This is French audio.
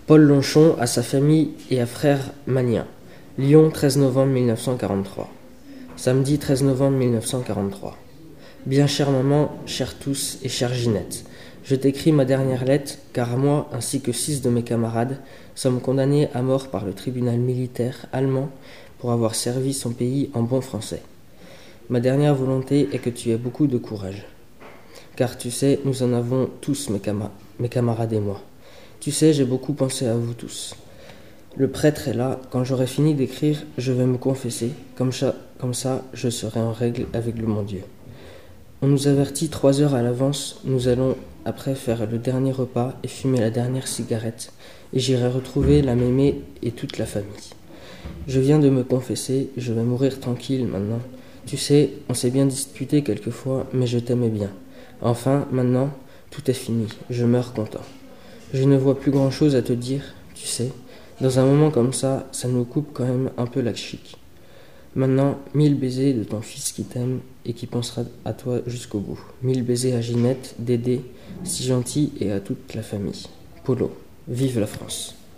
Paul Lonchon à sa famille et à frère Magnien. Lyon, 13 novembre 1943. Samedi 13 novembre 1943. Bien chère maman, chers tous et chère Ginette, je t'écris ma dernière lettre car moi, ainsi que 6 de mes camarades, sommes condamnés à mort par le tribunal militaire allemand pour avoir servi son pays en bon français. Ma dernière volonté est que tu aies beaucoup de courage. Car tu sais, nous en avons tous, mes camarades et moi. Tu sais, j'ai beaucoup pensé à vous tous. Le prêtre est là. Quand j'aurai fini d'écrire, je vais me confesser. Comme ça, je serai en règle avec le mon Dieu. On nous avertit 3 heures à l'avance. Nous allons après faire le dernier repas et fumer la dernière cigarette. Et j'irai retrouver la mémé et toute la famille. Je viens de me confesser. Je vais mourir tranquille maintenant. Tu sais, on s'est bien disputé quelquefois, mais je t'aimais bien. Enfin, maintenant, tout est fini. Je meurs content. Je ne vois plus grand-chose à te dire, tu sais. Dans un moment comme ça nous coupe quand même un peu la chic. Maintenant, 1000 baisers de ton fils qui t'aime et qui pensera à toi jusqu'au bout. 1000 baisers à Ginette, Dédé, si gentil, et à toute la famille. Polo, vive la France.